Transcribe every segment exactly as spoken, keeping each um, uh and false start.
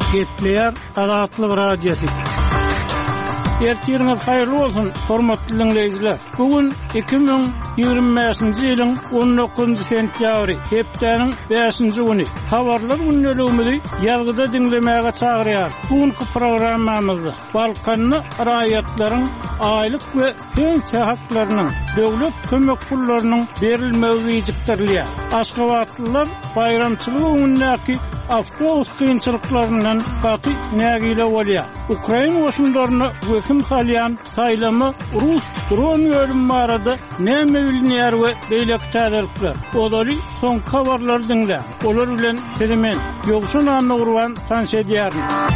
Getleyer Adatlı Radyosu. Ertiriniz hayırlı olsun, hormatly dinleyijiler. Bugün iki bin ýygrimi beşinji ýylyň on dokuzunjy sentýabry, hepdeniň beşinji güni. Habarlar günnäligimizi ýalgyda dinlemäge çagyrýar. Bugünkü programmamyzda Balkanly raýatlaryň aýlyk we pensiýa haklarynyň döwlet kömek pullarynyň berilmegi gecikdirilýär. Aşgabatlylar bayramçylyk günündäki awtobus kynçylyklarynyň gaty nägile bolýar. Ukraina goşunlaryna wekil salyan saýlamy Rus dron bölüm barada näme bilinýär we beýleki täzelikler. Olary soň habarlar dinle. Olar bilen temen ýogşun anna urwan tanşedýär.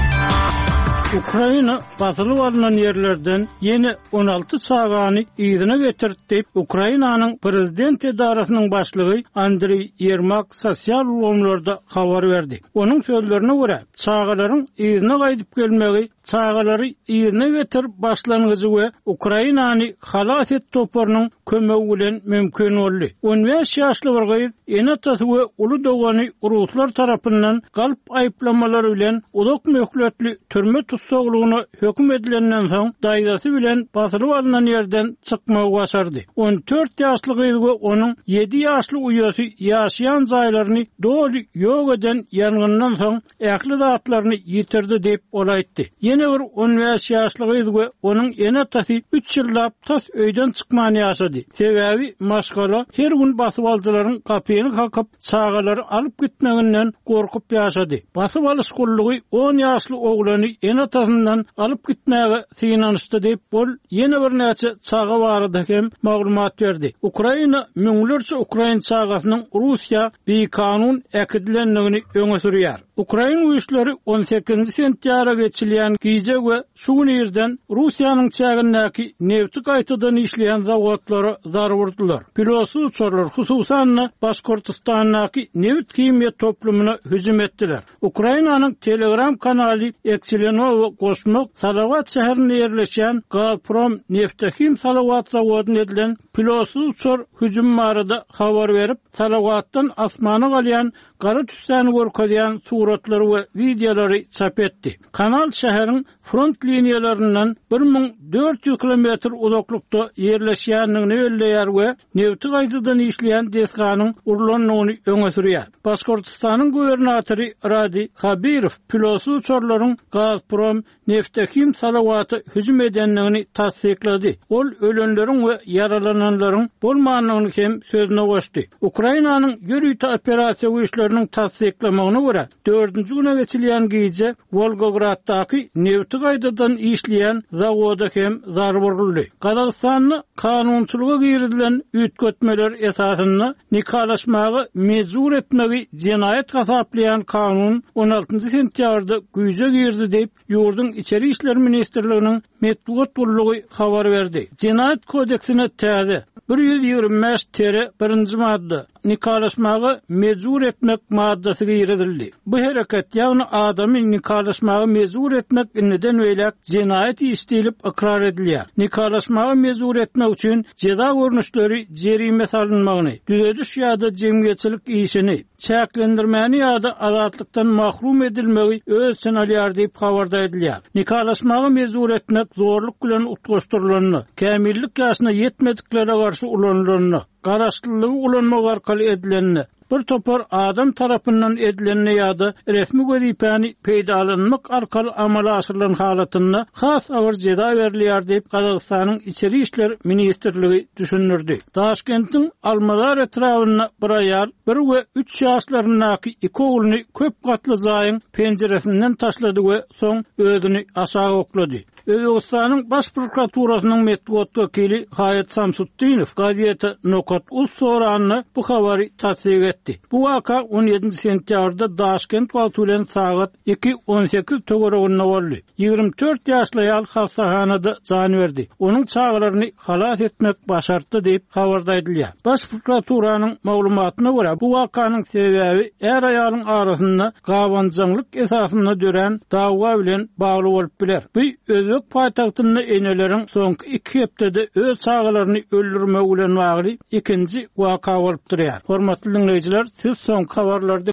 Ukraina batyly bolan ýerlerden ýeni on alty çagany ýygyna getirdi diýip Ukrainanyň prezident edarasynyň başlygy Andrey Yermak sosial ulgamlarda habar berdi. Onuň sözlerine görä, çagalaryň ýygyna gaýdyp gelmegi çagalary ýerine getirip başlangyjy we Ukrainany halat et toparynyň kömegi bilen mümkin boldy. on beş ýaşly bir gyz enatasy we uly dogany Ruslar tarapyndan galp aýplamalary bilen ulak möhletli türme tutsaglygyna höküm edilenden soň daýdasy bilen basylyp alynan ýerden çykmagy başardy. on dört ýaşly gyz we onuň ýedi ýaşly uýasy ýaşaýan jaýlaryny doly ýok eden ýangyndan soň ähli zatlaryny ýitirdi diýip olaýtdy. Ýene bir on beş ýaşly gyz we onuň enatasy üç ýyllap tas öýden çykmany ýaşady. Sebäbi maşgala her gün basyp aljylaryň kapyny kakap çagalary alyp gitmeginden gorkup ýaşady. Basyp alyş gullugy on ýaşly oglany enatasyndan alyp gitmäge synanyşdy diýip bol ýene bir näçe çaga barada hem maglumat berdi. Ukraina müňlerçe Ukraina çagasynyň Russiýa bir kanun äkidilenligini öňe sürýär. Ukraina güýçleri on sekizinji sentýabra geçilýän gize we şu ýerden Russiýanyň çägindäki nefti gaýtadan işleýän zawatlary zarar vurdular. Pilotsy uçurlar hususan Başkortystanyňky neft kimya toplumuna hüjüm etdiler. Ukrainanyň Telegram kanaly Ekselenow Kosmok Salawat şäherinde ýerleşen Gazprom Neftekim Salawat zawadyna edilen pilotsy uçur hüjüm barada habar berip, Salawatdan asmana galýan gara tüsläni görkezýän suratlary we videolary çap etdi. Kanal şäheriň front liniýalaryndan bir ming dört ýüz kilometr uzaklykda ýerleşýänligini belleýär we nefti gaýtadan işleýän desganyň urlanmagyny öňe sürýär. Başkortystanyň gubernatory Radi Khabirov pilotsy uçurlaryň Gazprom Neftekim Salawaty hüjüm edenligini tasdiklady. Ol ölenleriň we yaralananlaryň bolmanyny hem sözüne goşdy. Ukrainanyň ýörüýte operasiýa güýçleriniň tasdiklamagyna görä, dördünji güne geçilýän gize Volgograddaky nefti gaýtadan işleýän zawoda hem zarar görüldi. Gazagstanyň kanunçylyga girdilen üýtgetmeler esasyny nikalaşmagy mezur etmegi jinayet gasaplayan kanun on altynjy sentýabrda güýje girdi diýip ýurdun içeri işler ministrliginiň metbuat bollugy habar berdi. Jinayet kodeksine täze bir ýüz ýygrimi beş tere birinji madda nikalaşmagy mezur etmek maddasy giridildi. Bu hereket ýagny adamy nikalaşmagy mezur etmek neden öýlek jinayet işdilip ikrar edilýär. Nikalaşmagy mezur etmek üçin jeda görnüşleri jerime salynmagyny, düzediş ýa-da jemgyýetçilik işini, çäklendirmäni ýa-da azatlykdan mahrum edilmegi öz için alýar diýip habarda edilýär. Nikalaşmagy mezur etmek zorluk bilen utgaşdyrylanyny, kämillik ýaşyna ýetmediklere garşy ulanylanyny, garaşdyrlygy ulanmak arkaly edilenini, bir topar adam tarapyndan edilenini ýa-da resmi gözipäni peýdalanmak arkaly amala aşyrylan halatyny has awar jeda berilýär diýip Gazagstanyň içeri işler ministrligi düşünürdi. Taşkentiň Almazar etrawyna bir aýal bir we üç ýaşlaryndaky iki ogluny köp gatly zaýyň penjeresinden taşlady we soň özüni aşağı oklady. Özbekistanyň baş prokuraturasynyň metbuat wekili Hayat Samsutdinov gaziýete Nokat Uz soranyny bu habary tasdik etdi. Bu waka on ýedinji sentýabrda Taşkent wagty bilen sagat iki on sekiz töwereginde boldy. ýygrimi dört ýaşly aýal hastahanada jan berdi. Onuň çagalaryny halat etmek başardy diýip habarda edilýär. Baş prokuraturasynyň maglumatyna görä, bu wakanyň sebäbi er aýalyň arasynda gawanjylyk esasyna dören dawa bilen bagly bolup biler. Bu Özbek paýtagtyna eneleriň soňky iki hepdede öz çagalaryny öldürmek bilen bagly ikinji waka bolup durýar. Hormatly dinleyijiler, siz soňky habarlary